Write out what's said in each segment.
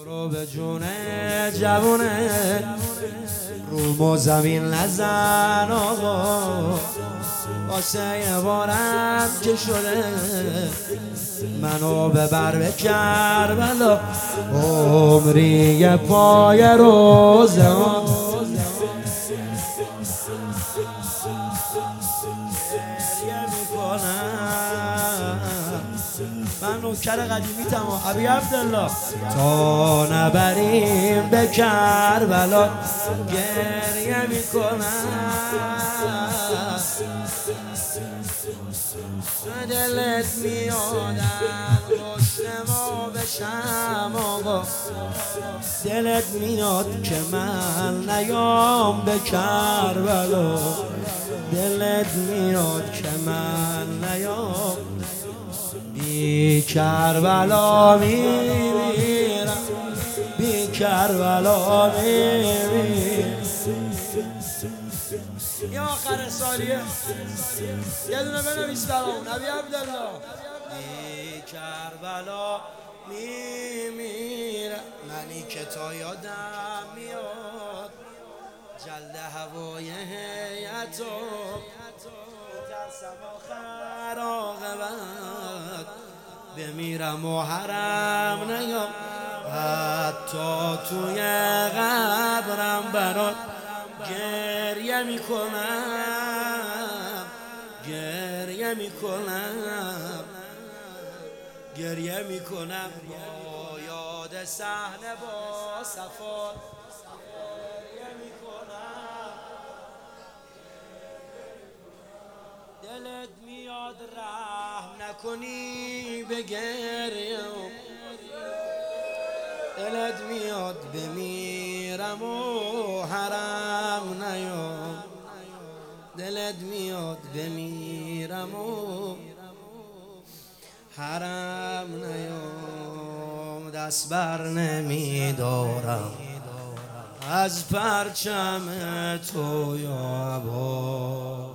برو به جونه جوونه روم و زمین نزن آقا واسه یه بارم که شده منو ببر به کربلا عمری یه پای روزه من نوکر قدیمی تمام ابی عبدالله تا نبریم به کربلا گریه میکنم دلت میادم پشت ما بشم آقا دلت میاد که من نیام به کربلا دلت میاد که من نیام بی کربلا میمیرم بی کربلا میمیرم یه آخر سالیه یه دونه بنویس برام ابی عبدالله بی کربلا میمیرم منی که تا یادم میاد جلد هوای هیئت و ترسم آخر عاقبت بمیرم و حرم نیام حتی توی قبرم برات گریه میکنم گریه میکنم گریه میکنم با یاد صحنه با صفا گریه میکنم دلت میاد رحم نکنی به گریه دلت میاد بمیرم و حرم نیام دلت میاد بمیرم و حرم نیام دست بر نمیدارم از پرچم تو یا با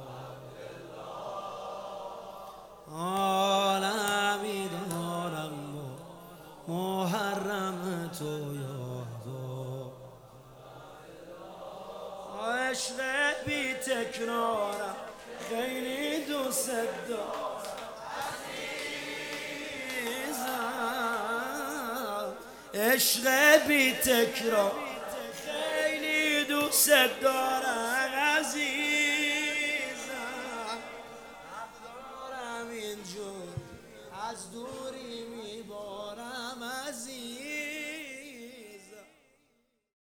عالمی دارم محرم تو یادو عشق بی تکرارم خیلی دوست دارم عشق بی تکرار خیلی دوست دارم عزیز